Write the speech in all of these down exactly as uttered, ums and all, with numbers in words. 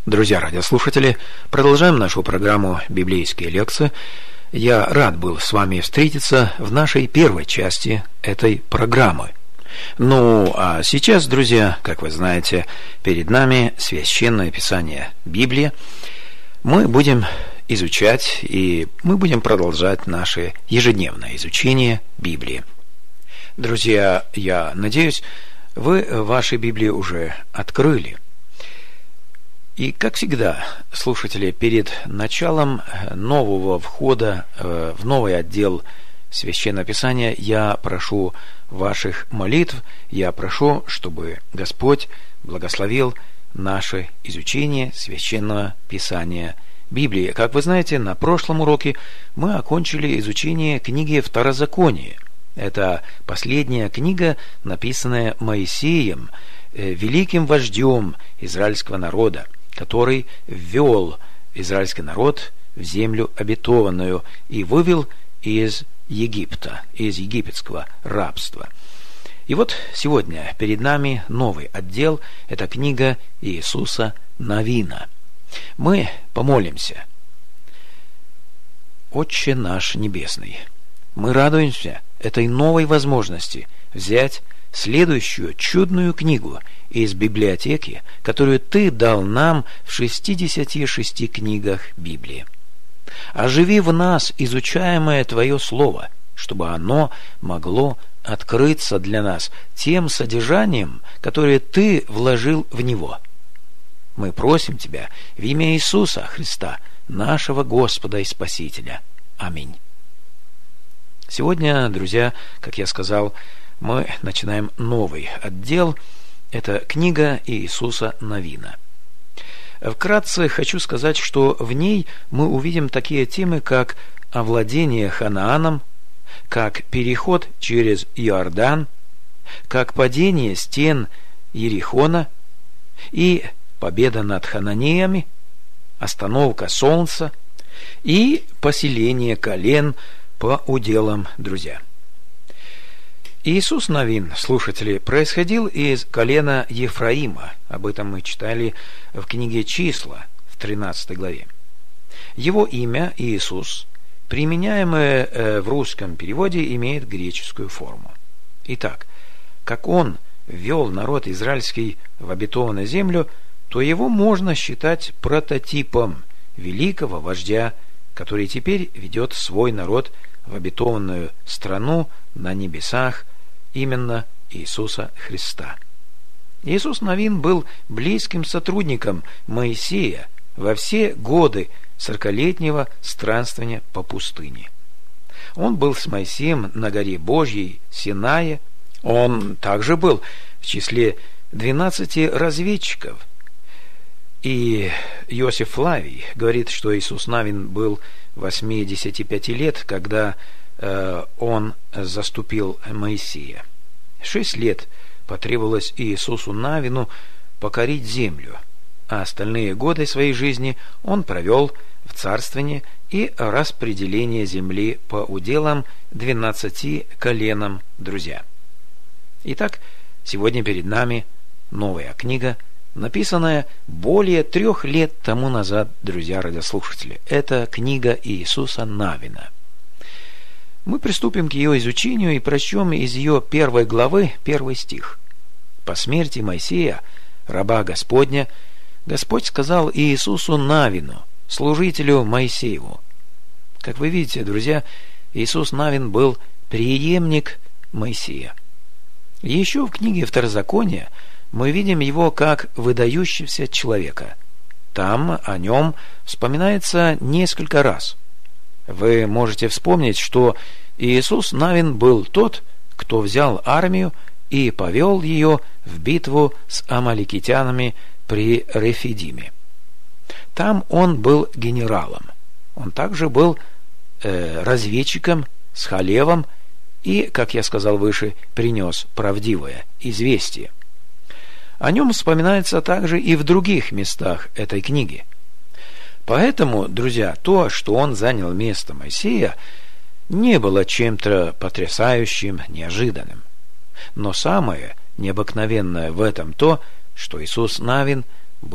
Друзья радиослушатели, продолжаем нашу программу «Библейские лекции». Я рад был с вами встретиться в нашей первой части этой программы. Ну, а сейчас, друзья, как вы знаете, перед нами Священное Писание Библия. Мы будем изучать и мы будем продолжать наше ежедневное изучение Библии. Друзья, я надеюсь, вы ваши Библии уже открыли. И, как всегда, слушатели, перед началом нового входа в новый отдел Священного Писания я прошу ваших молитв, я прошу, чтобы Господь благословил наше изучение Священного Писания Библии. Как вы знаете, на прошлом уроке мы окончили изучение книги Второзакония. Это последняя книга, написанная Моисеем, великим вождем израильского народа, который ввел израильский народ в землю обетованную и вывел из Египта, из египетского рабства. И вот сегодня перед нами новый отдел, это книга Иисуса Навина. Мы помолимся. Отче наш Небесный, мы радуемся этой новой возможности взять следующую чудную книгу из библиотеки, которую Ты дал нам в шестидесяти шести книгах Библии. Оживи в нас изучаемое Твое Слово, чтобы оно могло открыться для нас тем содержанием, которое Ты вложил в него. Мы просим Тебя в имя Иисуса Христа, нашего Господа и Спасителя. Аминь. Сегодня, друзья, как я сказал, мы начинаем новый отдел. Это книга Иисуса Навина. Вкратце хочу сказать, что в ней мы увидим такие темы, как овладение Ханааном, как переход через Иордан, как падение стен Иерихона и победа над хананеями, остановка солнца и поселение колен по уделам, друзья. Иисус Навин, слушатели, происходил из колена Ефраима. Об этом мы читали в книге «Числа» в тринадцатой главе. Его имя Иисус, применяемое в русском переводе, имеет греческую форму. Итак, как он ввел народ израильский в обетованную землю, то его можно считать прототипом великого вождя, который теперь ведет свой народ в обетованную страну на небесах, именно Иисуса Христа. Иисус Навин был близким сотрудником Моисея во все годы сорокалетнего странствования по пустыне. Он был с Моисеем на горе Божьей Синае. Он также был в числе двенадцати разведчиков. И Иосиф Флавий говорит, что Иисус Навин был восьмидесяти пяти лет, когда он заступил Моисея. Шесть лет потребовалось Иисусу Навину покорить землю, а остальные годы своей жизни он провел в царствовании и распределении земли по уделам двенадцати коленам, друзья. Итак, сегодня перед нами новая книга, написанная более трех лет тому назад, друзья радиослушатели. Это книга Иисуса Навина. Мы приступим к ее изучению и прочтем из ее первой главы первый стих. «По смерти Моисея, раба Господня, Господь сказал Иисусу Навину, служителю Моисееву». Как вы видите, друзья, Иисус Навин был преемник Моисея. Еще в книге Второзакония мы видим его как выдающегося человека. Там о нем вспоминается несколько раз. Вы можете вспомнить, что Иисус Навин был тот, кто взял армию и повел ее в битву с амаликитянами при Рефидиме. Там он был генералом. Он также был э, разведчиком с Халевом и, как я сказал выше, принес правдивое известие. О нем вспоминается также и в других местах этой книги. Поэтому, друзья, то, что он занял место Моисея, не было чем-то потрясающим, неожиданным. Но самое необыкновенное в этом то, что Иисус Навин был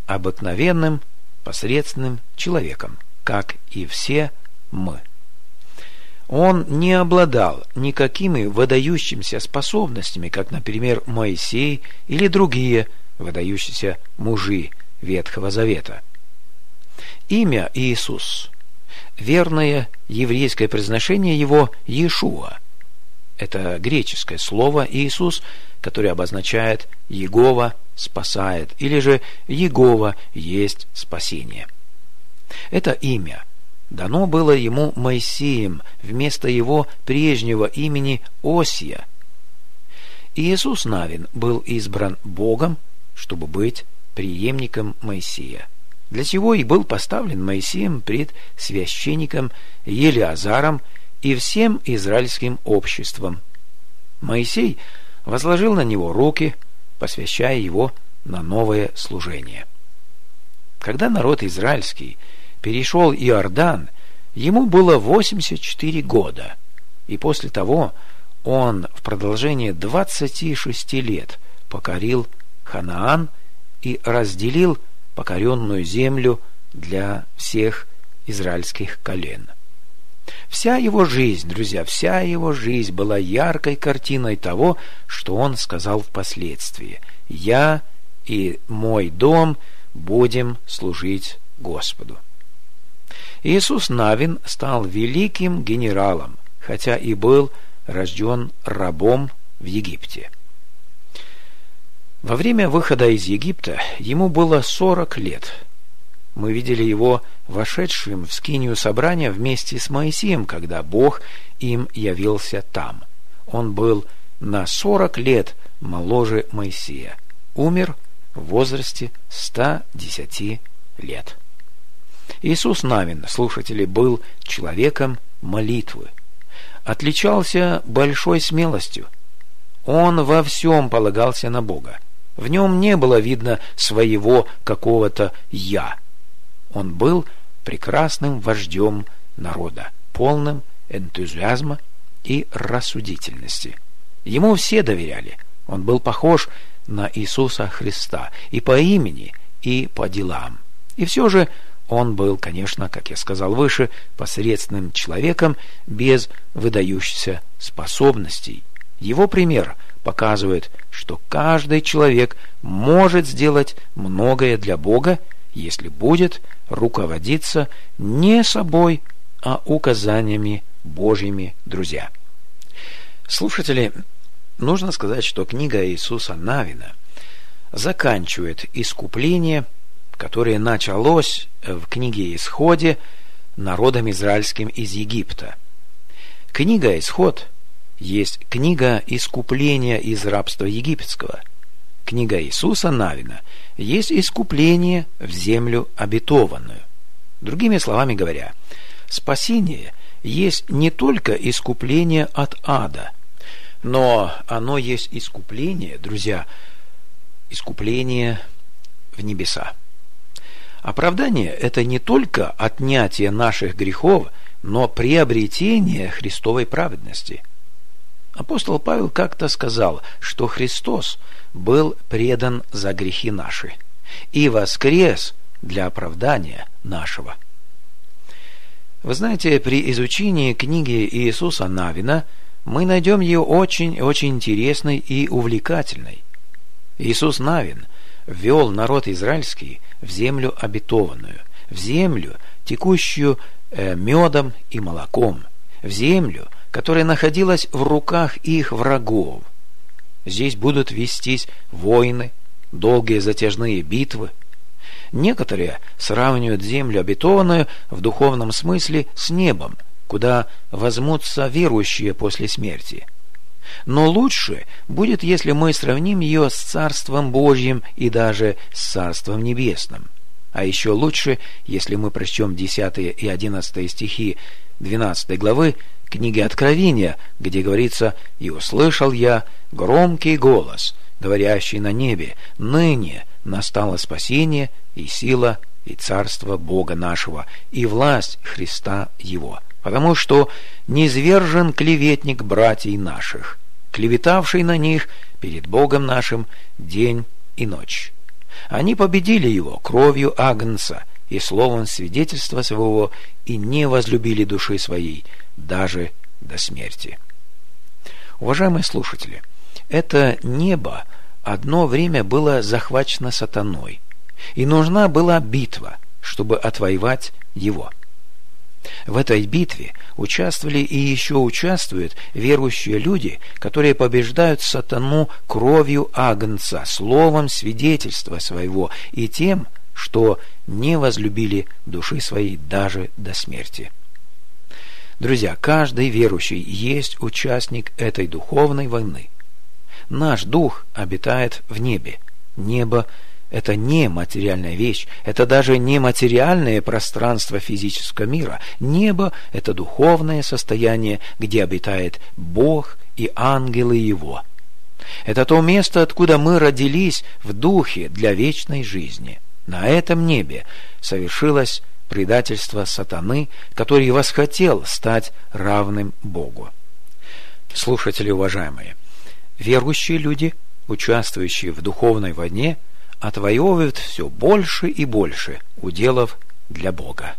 обыкновенным, посредственным человеком, как и все мы. Он не обладал никакими выдающимися способностями, как, например, Моисей или другие выдающиеся мужи Ветхого Завета. Имя Иисус, верное еврейское произношение его Иешуа. Это греческое слово Иисус, которое обозначает Иегова спасает, или же Иегова есть спасение. Это имя дано было ему Моисеем вместо его прежнего имени Осия. Иисус Навин был избран Богом, чтобы быть преемником Моисея. Для сего и был поставлен Моисеем пред священником Елиазаром и всем израильским обществом. Моисей возложил на него руки, посвящая его на новое служение. Когда народ израильский перешел Иордан, ему было восемьдесят четыре года, и после того он в продолжение двадцати шести лет покорил Ханаан и разделил покоренную землю для всех израильских колен. Вся его жизнь, друзья, вся его жизнь была яркой картиной того, что он сказал впоследствии: «Я и мой дом будем служить Господу». Иисус Навин стал великим генералом, хотя и был рожден рабом в Египте. Во время выхода из Египта ему было сорок лет. Мы видели его вошедшим в скинию собрания вместе с Моисеем, когда Бог им явился там. Он был на сорок лет моложе Моисея. Умер в возрасте ста десяти лет. Иисус Навин, слушатели, был человеком молитвы. Отличался большой смелостью. Он во всем полагался на Бога. В нем не было видно своего какого-то «я». Он был прекрасным вождем народа, полным энтузиазма и рассудительности. Ему все доверяли. Он был похож на Иисуса Христа и по имени, и по делам. И все же он был, конечно, как я сказал выше, посредственным человеком без выдающихся способностей. Его пример показывает, что каждый человек может сделать многое для Бога, если будет руководиться не собой, а указаниями Божьими, друзья. Слушатели, нужно сказать, что книга Иисуса Навина заканчивает искупление, которое началось в книге Исходе народом израильским из Египта. Книга Исход есть книга искупления из рабства египетского. Книга Иисуса Навина есть искупление в землю обетованную. Другими словами говоря, спасение есть не только искупление от ада, но оно есть искупление, друзья, искупление в небеса. Оправдание – это не только отнятие наших грехов, но приобретение Христовой праведности. Апостол Павел как-то сказал, что Христос был предан за грехи наши и воскрес для оправдания нашего. Вы знаете, при изучении книги Иисуса Навина мы найдем ее очень-очень интересной и увлекательной. Иисус Навин ввел народ израильский в землю обетованную, в землю, текущую э, медом и молоком, в землю, которая находилась в руках их врагов. Здесь будут вестись войны, долгие затяжные битвы. Некоторые сравнивают землю обетованную в духовном смысле с небом, куда возьмутся верующие после смерти. Но лучше будет, если мы сравним ее с Царством Божьим и даже с Царством Небесным. А еще лучше, если мы прочтем десятые и одиннадцатые стихи двенадцатой главы книги Откровения, где говорится: «И услышал я громкий голос, говорящий на небе: ныне настало спасение и сила и царство Бога нашего, и власть Христа Его, потому что низвержен клеветник братьей наших, клеветавший на них перед Богом нашим день и ночь». Они победили его кровью агнца и словом свидетельства своего, и не возлюбили души своей даже до смерти. Уважаемые слушатели, это небо одно время было захвачено сатаной, и нужна была битва, чтобы отвоевать его. В этой битве участвовали и еще участвуют верующие люди, которые побеждают сатану кровью агнца, словом свидетельства своего и тем, что не возлюбили души своей даже до смерти. Друзья, каждый верующий есть участник этой духовной войны. Наш дух обитает в небе. Небо – это не материальная вещь, это даже не материальное пространство физического мира. Небо – это духовное состояние, где обитает Бог и ангелы Его. Это то место, откуда мы родились в духе для вечной жизни. На этом небе совершилось предательство сатаны, который восхотел стать равным Богу. Слушатели уважаемые, верующие люди, участвующие в духовной войне, отвоевывают все больше и больше уделов для Бога.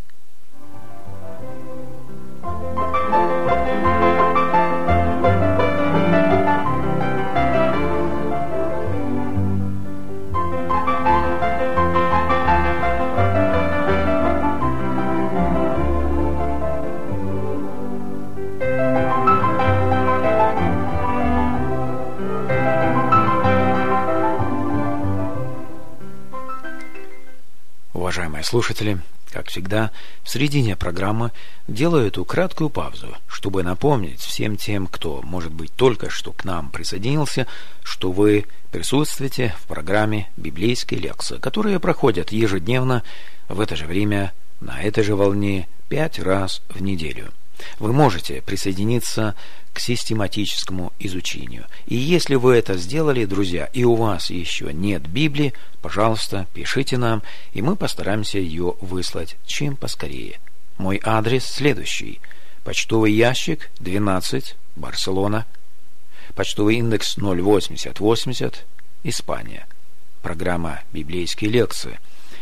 Уважаемые слушатели, как всегда, в середине программы делаю эту краткую паузу, чтобы напомнить всем тем, кто, может быть, только что к нам присоединился, что вы присутствуете в программе «Библейские лекции», которые проходят ежедневно в это же время, на этой же волне, пять раз в неделю. Вы можете присоединиться к систематическому изучению. И если вы это сделали, друзья, и у вас еще нет Библии, пожалуйста, пишите нам, и мы постараемся ее выслать чем поскорее. Мой адрес следующий. Почтовый ящик двенадцать, Барселона. Почтовый индекс ноль восемьдесят восемьдесят, Испания. Программа «Библейские лекции».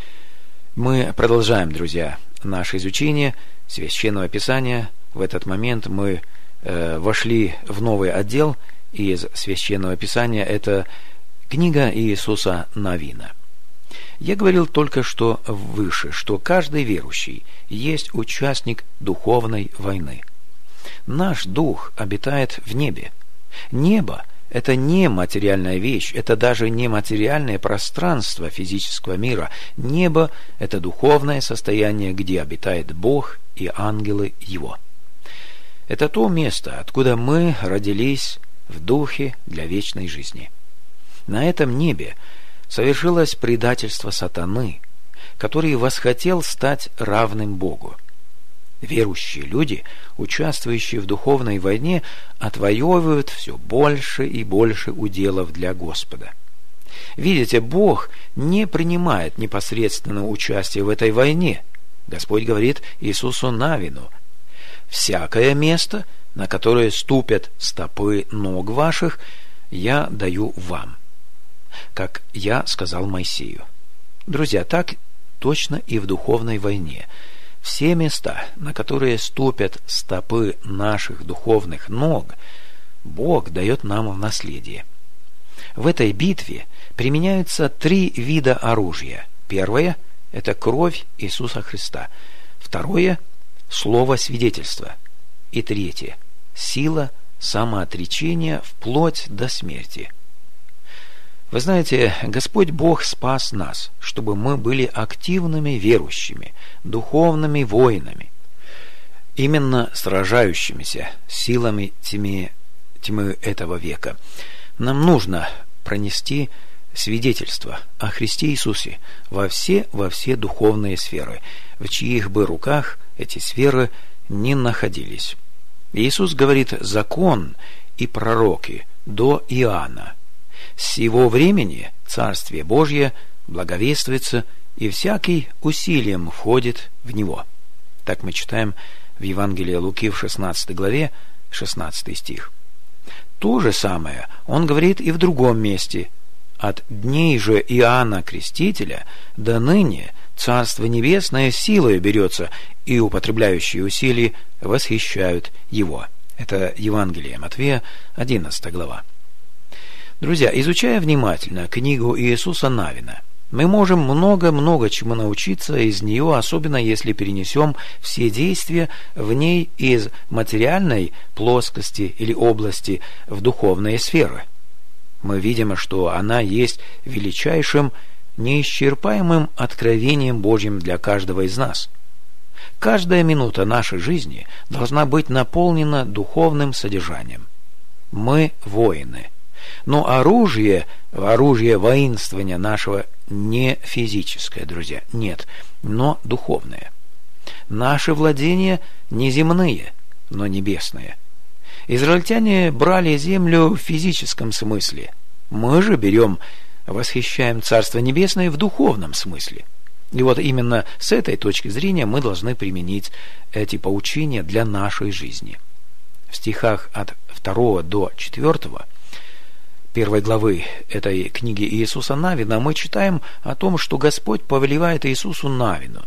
Мы продолжаем, друзья, наше изучение Священного Писания. В этот момент мы э, вошли в новый отдел из Священного Писания. Это книга Иисуса Навина. Я говорил только что выше, что каждый верующий есть участник духовной войны. Наш дух обитает в небе. Небо – это не материальная вещь, это даже не материальное пространство физического мира. Небо – это духовное состояние, где обитает Бог и ангелы Его. Это то место, откуда мы родились в духе для вечной жизни. На этом небе совершилось предательство сатаны, который восхотел стать равным Богу. Верующие люди, участвующие в духовной войне, отвоевывают все больше и больше уделов для Господа. Видите, Бог не принимает непосредственного участия в этой войне. Господь говорит Иисусу Навину: «Всякое место, на которое ступят стопы ног ваших, я даю вам, как я сказал Моисею». Друзья, так точно и в духовной войне. Все места, на которые ступят стопы наших духовных ног, Бог дает нам в наследие. В этой битве применяются три вида оружия. Первое – это кровь Иисуса Христа. Второе – слово свидетельства. И третье – сила самоотречения вплоть до смерти. Вы знаете, Господь Бог спас нас, чтобы мы были активными верующими, духовными воинами, именно сражающимися силами тьмы, тьмы этого века. Нам нужно пронести свидетельство о Христе Иисусе во все, во все духовные сферы, в чьих бы руках эти сферы не находились. Иисус говорит: «Закон и пророки до Иоанна. С сего времени Царствие Божье благовествуется, и всякий усилием входит в него». Так мы читаем в Евангелии Луки в шестнадцатой главе, шестнадцатый стих. То же самое он говорит и в другом месте от дней же Иоанна Крестителя до ныне Царство Небесное силою берется, и употребляющие усилий восхищают его». Это Евангелие Матфея, одиннадцатая глава. Друзья, изучая внимательно книгу Иисуса Навина, мы можем много-много чему научиться из нее, особенно если перенесем все действия в ней из материальной плоскости или области в духовные сферы. Мы видим, что она есть величайшим, неисчерпаемым откровением Божьим для каждого из нас. Каждая минута нашей жизни должна быть наполнена духовным содержанием. Мы воины. Но оружие, оружие воинствования нашего не физическое, друзья, нет, но духовное. Наши владения не земные, но небесные. Израильтяне брали землю в физическом смысле. Мы же берем, восхищаем Царство Небесное в духовном смысле. И вот именно с этой точки зрения мы должны применить эти поучения для нашей жизни. В стихах от второго до четвертого первой главы этой книги Иисуса Навина мы читаем о том, что Господь повелевает Иисусу Навину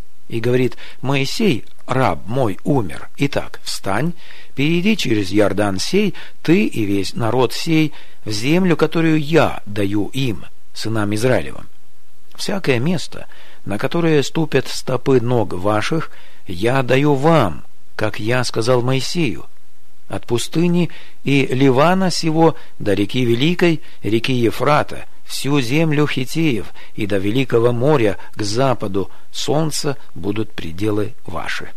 и говорит: «Моисей, раб мой, умер. Итак, встань, перейди через Иордан сей, ты и весь народ сей, в землю, которую я даю им, сынам Израилевым. Всякое место, на которое ступят стопы ног ваших, я даю вам, как я сказал Моисею. От пустыни и Ливана сего до реки Великой, реки Ефрата, всю землю хиттеев, и до Великого моря к западу солнца будут пределы ваши».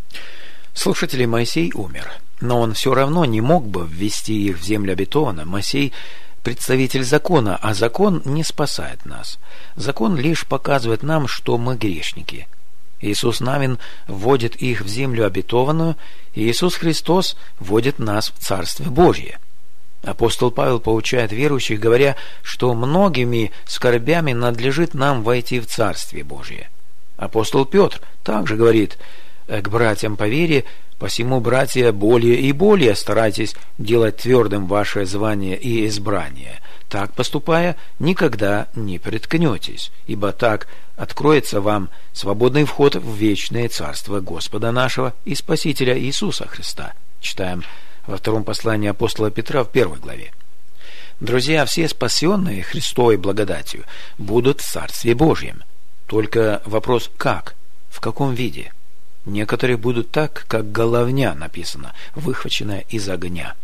Слушатели, Моисей умер, но он все равно не мог бы ввести их в землю обетованную. Моисей – представитель закона, а закон не спасает нас. Закон лишь показывает нам, что мы грешники. Иисус Навин вводит их в землю обетованную, и Иисус Христос вводит нас в Царствие Божье. Апостол Павел поучает верующих, говоря, что многими скорбями надлежит нам войти в Царствие Божье. Апостол Петр также говорит к братьям по вере: «Посему, братья, более и более старайтесь делать твердым ваше звание и избрание. Так поступая, никогда не приткнетесь, ибо так откроется вам свободный вход в вечное царство Господа нашего и Спасителя Иисуса Христа». Читаем во втором послании апостола Петра в первой главе. Друзья, все спасенные Христовой благодатью будут в Царстве Божьем. Только вопрос: как? В каком виде? Некоторые будут так, как головня написано, выхваченная из огня.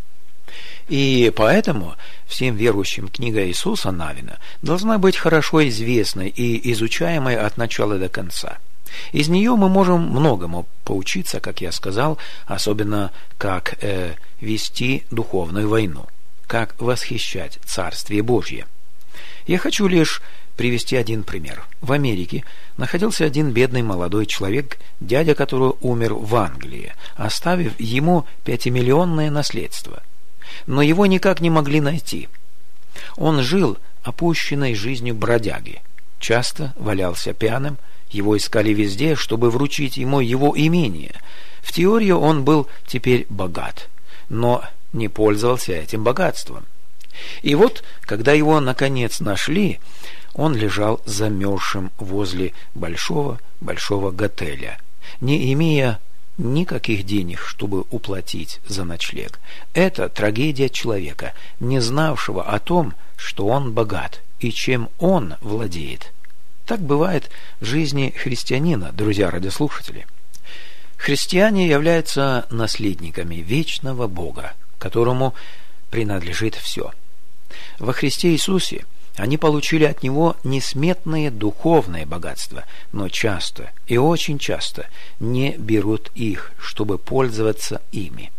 И поэтому всем верующим книга Иисуса Навина должна быть хорошо известной и изучаемой от начала до конца. Из нее мы можем многому поучиться, как я сказал, особенно как э, вести духовную войну, как восхищать Царствие Божье. Я хочу лишь привести один пример. В Америке находился один бедный молодой человек, дядя которого умер в Англии, оставив ему пятимиллионное наследство. Но его никак не могли найти. Он жил опущенной жизнью бродяги, часто валялся пьяным, его искали везде, чтобы вручить ему его имение. В теории он был теперь богат, но не пользовался этим богатством. И вот, когда его наконец нашли, он лежал замерзшим возле большого-большого готеля, не имея никаких денег, чтобы уплатить за ночлег. Это трагедия человека, не знавшего о том, что он богат и чем он владеет. Так бывает в жизни христианина, друзья радиослушатели. Христиане являются наследниками вечного Бога, которому принадлежит все. Во Христе Иисусе они получили от Него несметные духовные богатства, но часто и очень часто не берут их, чтобы пользоваться ими.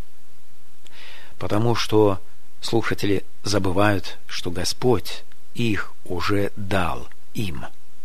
Потому что слушатели забывают, что Господь их уже дал им.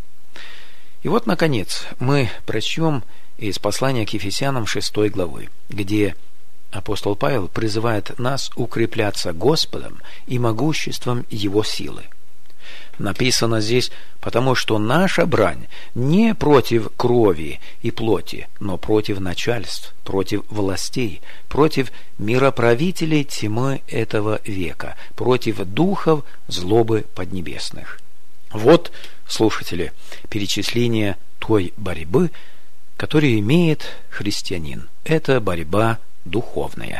И вот, наконец, мы прочтем из послания к Ефесянам шестой главы, где апостол Павел призывает нас укрепляться Господом и могуществом Его силы. Написано здесь, потому что наша брань не против крови и плоти, но против начальств, против властей, против мироправителей тьмы этого века, против духов злобы поднебесных. Вот, слушатели, перечисление той борьбы, которую имеет христианин. Это борьба духовная.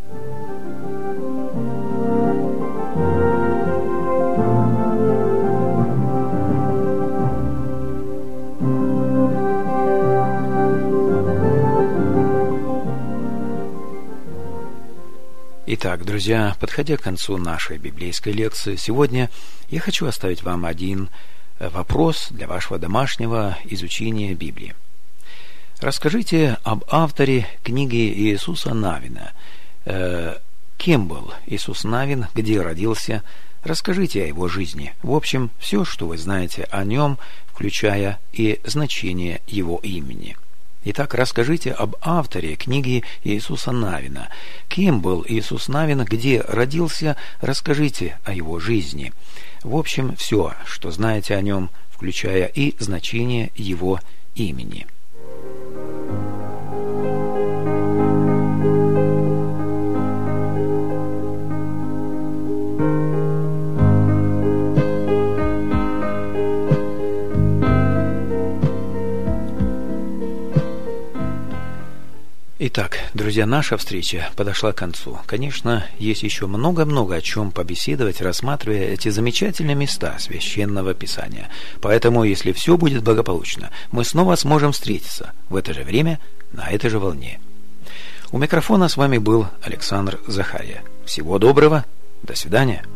Итак, друзья, подходя к концу нашей библейской лекции, сегодня я хочу оставить вам один вопрос для вашего домашнего изучения Библии. Расскажите об авторе книги Иисуса Навина. Э, кем был Иисус Навин, где родился? Расскажите о его жизни. В общем, все, что вы знаете о нем, включая и значение его имени. Итак, расскажите об авторе книги Иисуса Навина. Кем был Иисус Навин, где родился, расскажите о его жизни. В общем, все, что знаете о нем, включая и значение его имени. Итак, друзья, наша встреча подошла к концу. Конечно, есть еще много-много о чем побеседовать, рассматривая эти замечательные места Священного Писания. Поэтому, если все будет благополучно, мы снова сможем встретиться в это же время, на этой же волне. У микрофона с вами был Александр Захария. Всего доброго, до свидания.